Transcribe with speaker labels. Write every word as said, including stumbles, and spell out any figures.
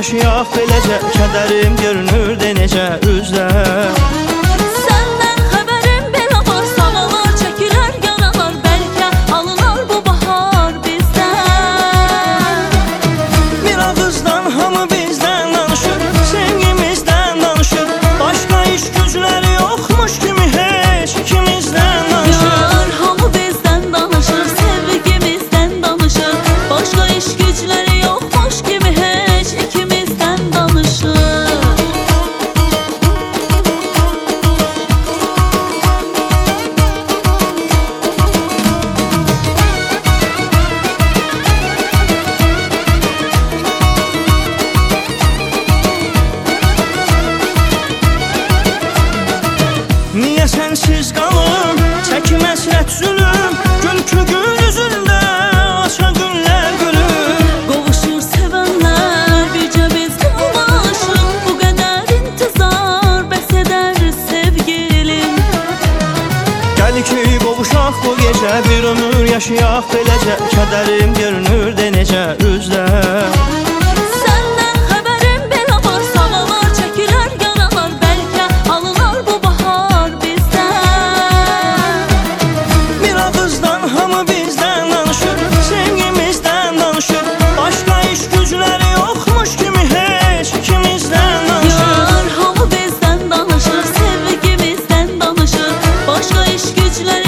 Speaker 1: yaşayaq beləcə, kədərim görünür də necə üzdə.
Speaker 2: Səndən xəbərim belə var, samalar çəkilər yaralar, bəlkə alınar bu bahar bizdən.
Speaker 1: Bir ağızdan hamı bizdən danışır, sevgimizdən danışır, başqa iş gücləri yoxmuş kimi heç ikimizdən danışır.
Speaker 2: Yar hamı bizdən danışır, sevgimizdən danışır, başqa iş gücləri yoxmuş kimi heç ikimizdən danışır.
Speaker 1: Niyə sənsiz qalım, çəkməz rət zülüm, gülkü gül üzündə aça günlər gülür.
Speaker 2: Qovuşur sevənlər, bircə biz qalmışıq, bu qədər intizar bəs edər sevgilim.
Speaker 1: Gəl ki qovuşaq bu gecə, bir ömür yaşayaq beləcə, kədərim görünür də necə üzdə.
Speaker 2: Səndən xəbərim belə var, samalar çəkilər yaralar, bəlkə alınar bu bahar bizdən.
Speaker 1: Bir ağızdan hamı bizdən danışır, sevgimizdən danışır, başqa iş gücləri yoxmuş kimi heç ikimizdən danışır.
Speaker 2: Yar hamı bizdən danışır, sevgimizdən danışır, başqa iş gücləri